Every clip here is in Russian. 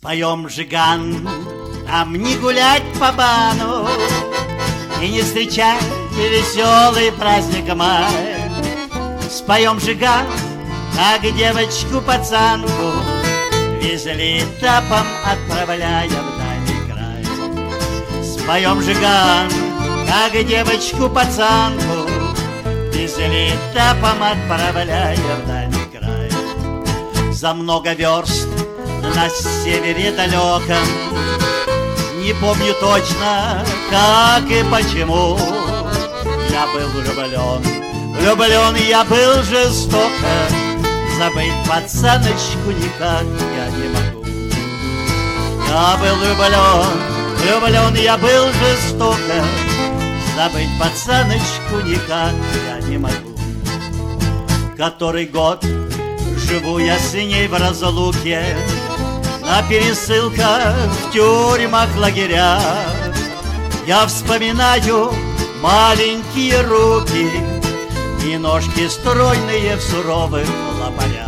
Споем жиган, нам не гулять по бану и не встречать веселый праздник май. Споем жиган, как девочку-пацанку везли этапом, отправляя в дальний край. Споем жиган, как девочку-пацанку везли этапом, отправляя в дальний край. За много верст на севере далеком, не помню точно, как и почему, я был влюблен я был жестоко, забыть пацаночку никак я не могу. Я был влюблен я был жестоко, забыть пацаночку никак я не могу. Который год живу я с ней в разлуке, на пересылках, в тюрьмах, лагерях. Я вспоминаю маленькие руки и ножки стройные в суровых лопарях.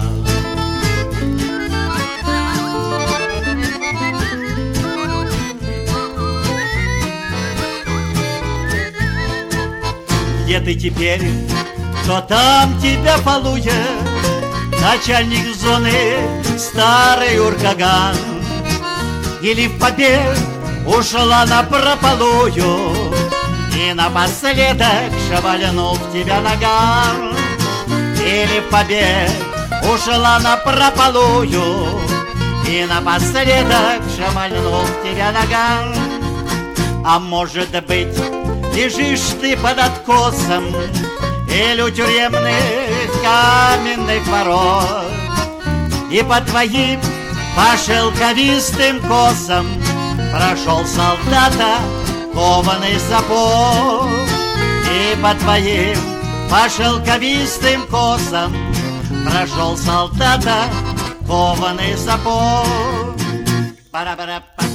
Где ты теперь? Кто там тебя балует? Начальник зоны старый уркаган? Или в побег ушла напропалую и напоследок шевальнул в тебя наган? Или в побег ушла напропалую и напоследок шевальнул в тебя наган? А может быть, лежишь ты под откосом или у тюремных каменных ворот, и по твоим, по шелковистым косам прошел солдата кованый сапог. И по твоим, по шелковистым косам прошел солдата кованый сапог. Пара-пара-па.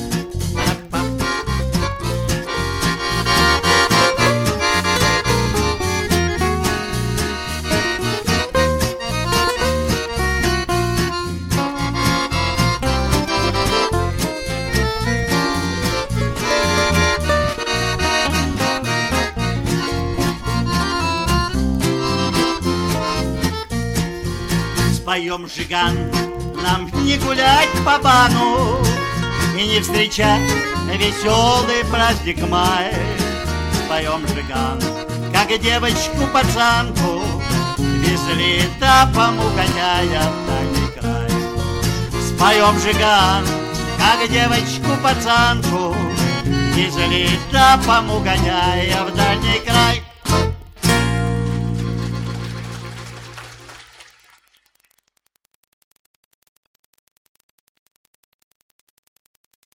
Споем жиган, нам не гулять по бану и не встречать веселый праздник май. Споем жиган, как девочку-пацанку везли этапом, угоняя в дальний край. Споем жиган, как девочку-пацанку везли этапом, угоняя в дальний